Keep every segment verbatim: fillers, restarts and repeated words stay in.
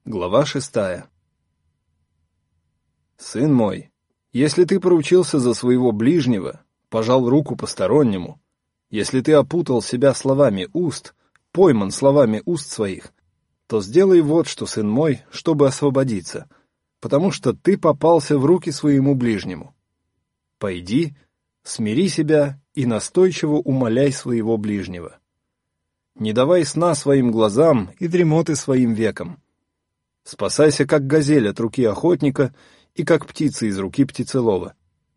Глава шестая. Сын мой, если ты поручился за своего ближнего, пожал руку постороннему, если ты опутал себя словами уст, пойман словами уст своих, то сделай вот что, сын мой, чтобы освободиться, потому что ты попался в руки своему ближнему. Пойди, смири себя и настойчиво умоляй своего ближнего. Не давай сна своим глазам и дремоты своим векам. Спасайся, как газель от руки охотника и как птица из руки птицелова.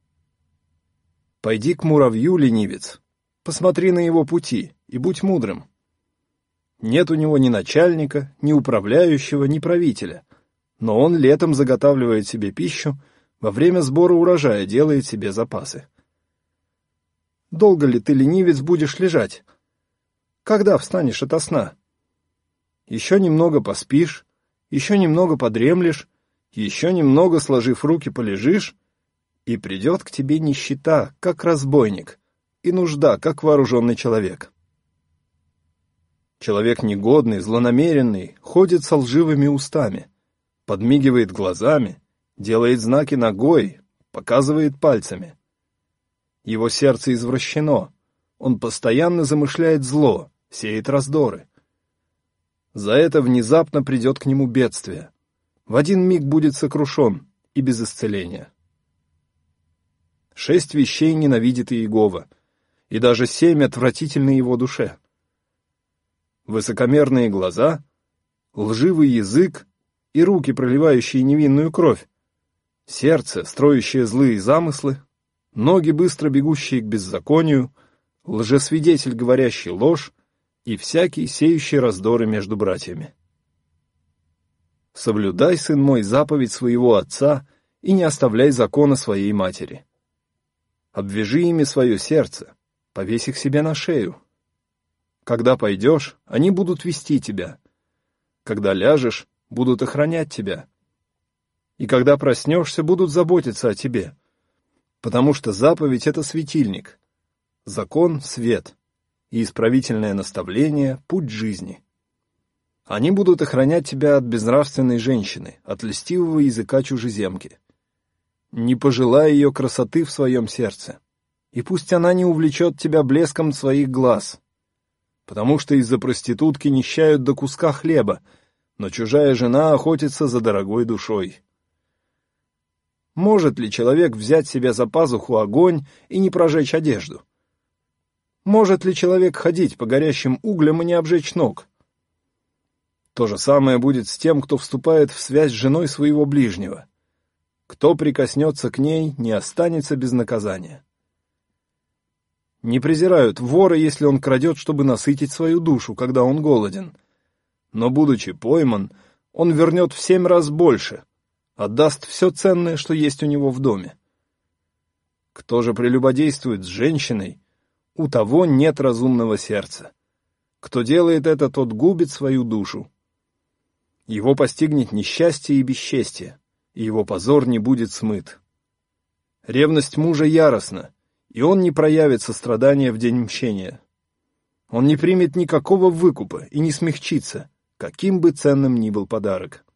Пойди к муравью, ленивец, посмотри на его пути и будь мудрым. Нет у него ни начальника, ни управляющего, ни правителя, но он летом заготавливает себе пищу, во время сбора урожая делает себе запасы. Долго ли ты, ленивец, будешь лежать? Когда встанешь ото сна? Еще немного поспишь, еще немного подремлешь, еще немного, сложив руки, полежишь, и придет к тебе нищета, как разбойник, и нужда, как вооруженный человек. Человек негодный, злонамеренный, ходит со лживыми устами, подмигивает глазами, делает знаки ногой, показывает пальцами. Его сердце извращено, он постоянно замышляет зло, сеет раздоры. За это внезапно придет к нему бедствие. В один миг будет сокрушен и без исцеления. Шесть вещей ненавидит Иегова, и даже семь отвратительны его душе. Высокомерные глаза, лживый язык и руки, проливающие невинную кровь, сердце, строящее злые замыслы, ноги, быстро бегущие к беззаконию, лжесвидетель, говорящий ложь, и всякий, сеющий раздоры между братьями. Соблюдай, сын мой, заповедь своего отца и не оставляй закона своей матери. Обвяжи ими свое сердце, повесь их себе на шею. Когда пойдешь, они будут вести тебя. Когда ляжешь, будут охранять тебя. И когда проснешься, будут заботиться о тебе. Потому что заповедь — это светильник, закон — свет, и исправительное наставление — путь жизни. Они будут охранять тебя от безнравственной женщины, от льстивого языка чужеземки. Не пожелай ее красоты в своем сердце, и пусть она не увлечет тебя блеском своих глаз, потому что из-за проститутки нищают до куска хлеба, но чужая жена охотится за дорогой душой. Может ли человек взять себе за пазуху огонь и не прожечь одежду? Может ли человек ходить по горящим углям и не обжечь ног? То же самое будет с тем, кто вступает в связь с женой своего ближнего. Кто прикоснется к ней, не останется без наказания. Не презирают вора, если он крадет, чтобы насытить свою душу, когда он голоден. Но, будучи пойман, он вернет в семь раз больше, отдаст все ценное, что есть у него в доме. Кто же прелюбодействует с женщиной, у того нет разумного сердца. Кто делает это, тот губит свою душу. Его постигнет несчастье и бесчестие, и его позор не будет смыт. Ревность мужа яростна, и он не проявит сострадания в день мщения. Он не примет никакого выкупа и не смягчится, каким бы ценным ни был подарок.